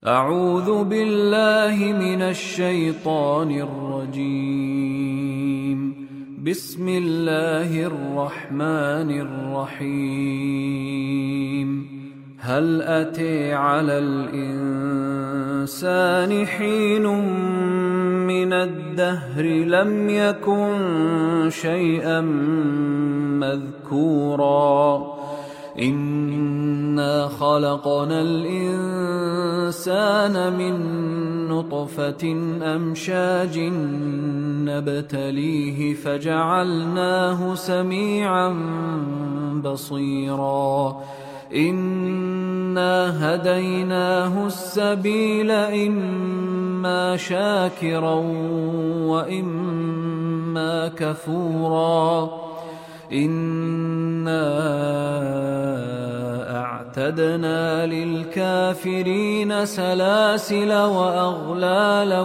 أعوذ بالله من الشيطان الرجيم. بسم الله الرحمن الرحيم. هل أتى على الإنسان حين من الدهر لم يكن شيئا مذكورا إنا خلقنا الإنسان من نطفة أمشاج نبتليه فجعلناه سميعا بصيرا إنا هديناه السبيل إما شاكرا وإما كفورا إنا أعتدنا للكافرين سلاسل وأغلالا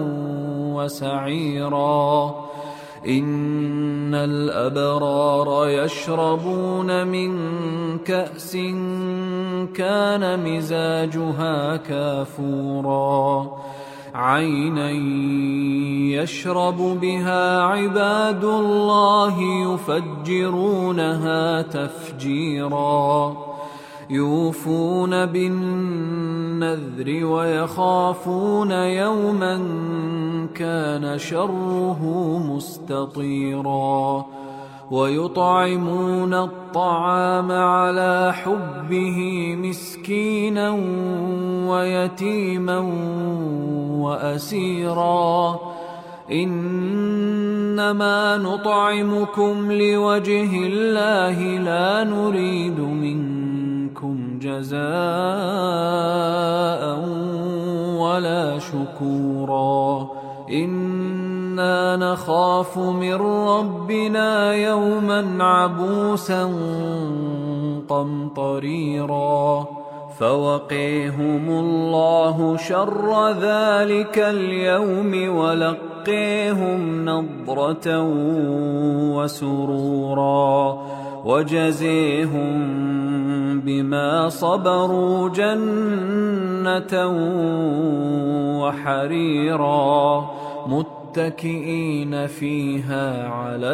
وسعيرا إن الأبرار يشربون من كأس كان مزاجها كافورا عينا يشرب بها عباد الله يفجرونها تفجيرا يوفون بالنذر ويخافون يوما كان شره مستطيرا ويطعمون الطعام على حبه مسكينا ويتيما وأسيرا إنما نطعمكم لوجه الله لا نريد منكم جزاء ولا شكورا إنا نخاف من ربنا يوما عبوسا قمطريرا فوقيهم الله شر ذلك اليوم ولقيهم نضرة وسرورا وجزيهم بما صبروا جنة وحريرا متكئين فيها على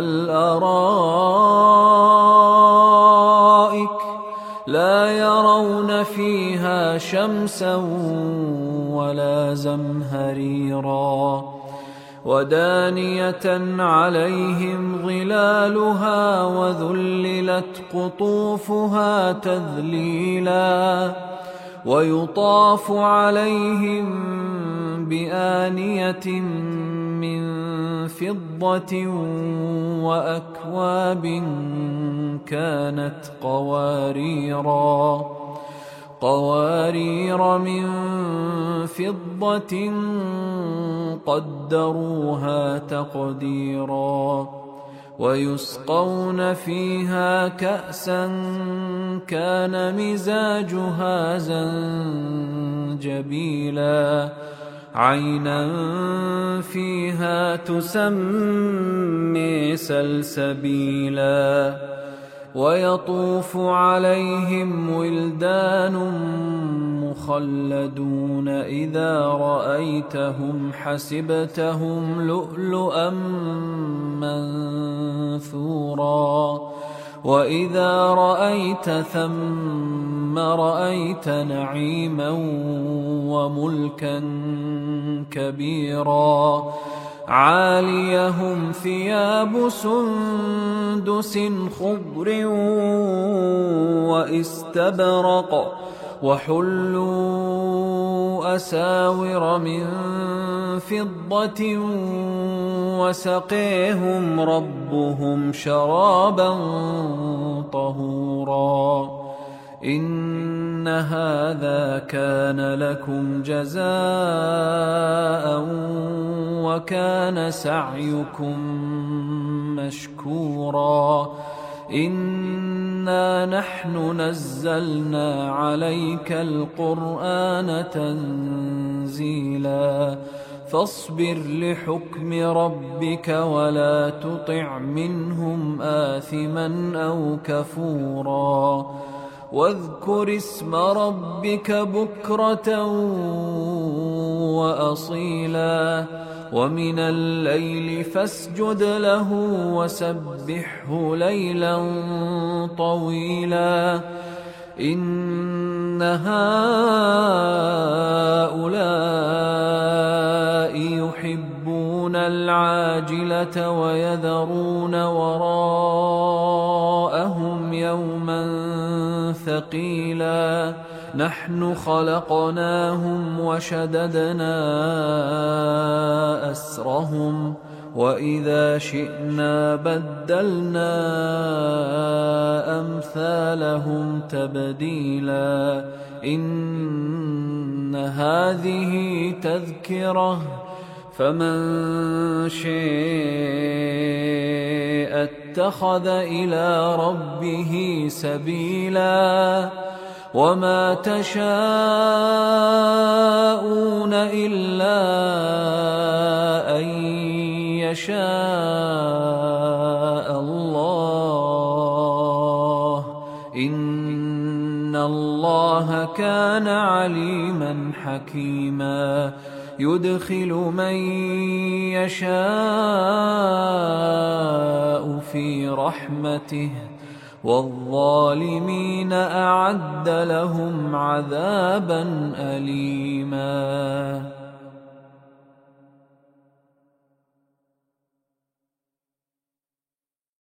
الأرائك لا يرون فيها شمسا ولا زمهريرا ودانية عليهم ظلالها وذللت قطوفها تذليلا ويطاف عليهم بآنية من فضة وأكواب كانت قوارير من فضة قدروها تقديرا ويسقون فيها كأسا كان مزاجها زنجبيلا عينا فيها تسمى سلسبيلا ويطوف عليهم ولدان مخلدون إذا رأيتهم حسبتهم لؤلؤا منثورا وإذا رأيت ثم رأيت نعيما وملكا كبيرا عاليهم ثياب سندس خضر واستبرق وحلوا أساور من فضة وسقيهم ربهم شرابا طهورا إن هذا كان لكم جزاء وكان سعيكم مشكورا إنا نحن نزلنا عليك القرآن تنزيلا فاصبر لحكم ربك ولا تطع منهم آثما أو كفورا واذكر اسم ربك بكرة وأصيلا ومن الليل فاسجد له وسبحه ليلا طويلا إن هؤلاء يحبون العاجلة ويذرون وراءهم يوما ثقيلا نحن خلقناهم وشددنا أسرهم وإذا شئنا بدلنا أمثالهم تبديلا إن هذه تذكرة فمن شاء اتخذ إلى ربه سبيلا وما تشاءون إلا أن يشاء الله إن الله كان عليما حكيما يدخل من يشاء في رحمته والظالمين أعد لهم عذابا أليما.